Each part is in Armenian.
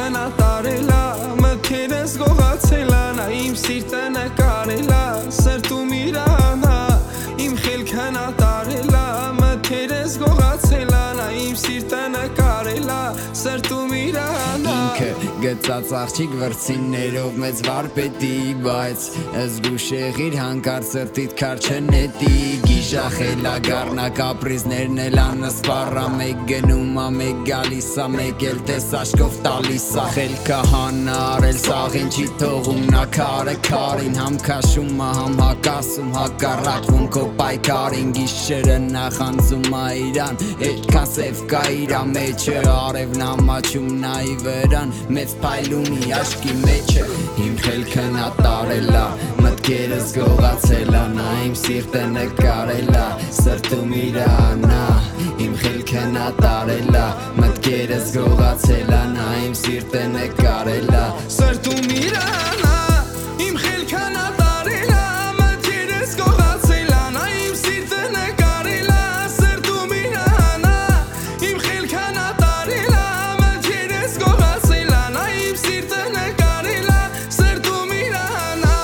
նատարելա մտքերս գողացելա նա իմ սիրտը նկարելա սրտում իրանա իմ խելքը նատարելա մտքերս գողացելա նա իմ սիրտը նկարելա սրտում իրանա ինքը գծած աղջիկ վրձիններով մեծ վարպետի բայց զգուշ եղիր հանկարծ սրտիդ քար չնետի գիժախելա գառնա կապրիզներն էլ անսպառա մեկ գնում ա մեկ գալիս ա մեկ էլ տես աշկով տալիս ա խելքը հանարել սաղին չի թողում նա քարը քարին համ քաշում ա համ հակասում հակառակվում քո պայքարին գիշերը նախանձում ա իրան այդքան սև կա իրա մեջը արևն ամաչում նայի վրան մեծ փայլ ունի աշկի մեջը իմ խելքը նատարելա մտքերս գողացելա նա իմ սիրտը նկարելա սրտում իրանա իմ խելքը նատարելա մտքերս գողացելա նա իմ սիրտը նկարելա սրտում իրանա իմ խելքը նատարելա մտքերս գողացելա նա իմ սիրտը նկարելա սրտում իրանա իմ խելքը նատարելա մտքերս գողացելա նա իմ սիրտը նկարելա սրտում իրանա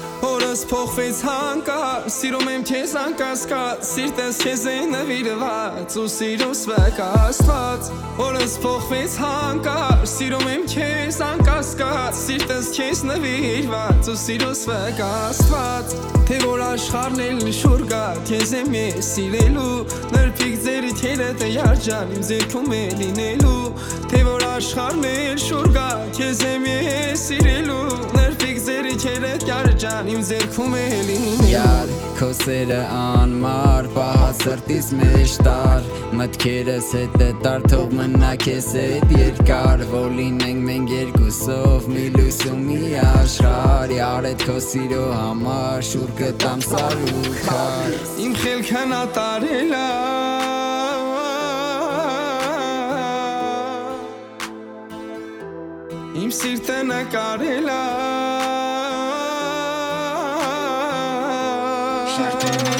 օրս փոխվեց հանկարծ սիրում եմ քեզ անկասկած սիրտս քեզ է նվիրված ու սիրուս վկաստված օրս փոխվեց հանկարծ սիրում եմ քեզ անկասկած սիրտս քեզ նվիրված ու սիրուս վկաստված թե որ աշխարհն էլ շուր գա քեզ եմ ես սիրելու նրբիկ ձերիդ երետ երջան իմ ձեռքում է լինելու թե որ աշխարհն էլ շուր գա քեզ եմ ես սիրելու նրբիկ ձերիդ երետ երջան իմ ձեռքում է լինելու Yar, քո սերը անմար, պահած սրտիս մեջ տար Մտքերս հետ է տար, թող մնա քեզ հետ երկար Որ լինենք մենք երկուսով, մի լույս ու մի աշխարհ Yar, էդ քո սիրո համար, շուր գտամ սար ու քար Իմ խելքը նատարելա Իմ սիրտը նկարելա Շարդեն